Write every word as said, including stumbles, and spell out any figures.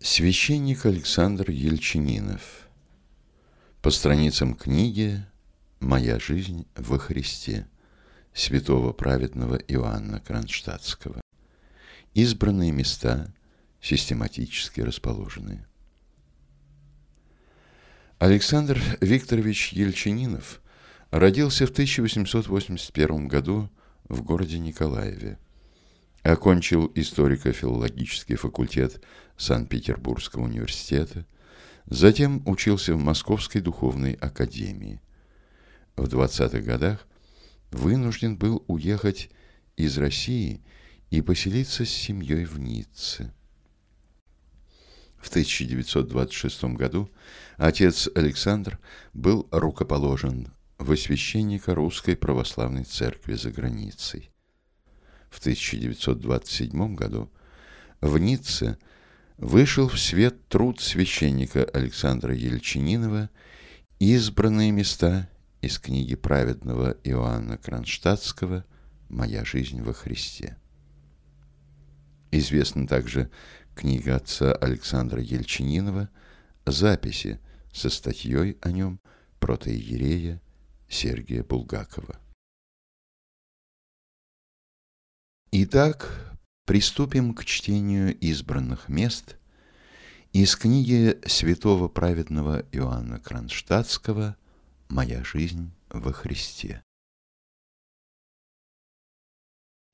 Священник Александр Ельчининов. По страницам книги «Моя жизнь во Христе» святого праведного Иоанна Кронштадтского. Избранные места систематически расположены. Александр Викторович Ельчининов родился в тысяча восемьсот восемьдесят первом году в городе Николаеве. Окончил историко-филологический факультет Санкт-Петербургского университета, затем учился в Московской духовной академии. В двадцатых годах вынужден был уехать из России и поселиться с семьей в Ницце. В тысяча девятьсот двадцать шестом году отец Александр был рукоположен во священника Русской Православной Церкви за границей. В тысяча девятьсот двадцать седьмом году в Ницце вышел в свет труд священника Александра Ельчининова «Избранные места» из книги праведного Иоанна Кронштадтского «Моя жизнь во Христе». Известна также книга отца Александра Ельчининова «Записи» со статьей о нем протоиерея Сергия Булгакова. Итак, приступим к чтению избранных мест из книги святого праведного Иоанна Кронштадтского «Моя жизнь во Христе».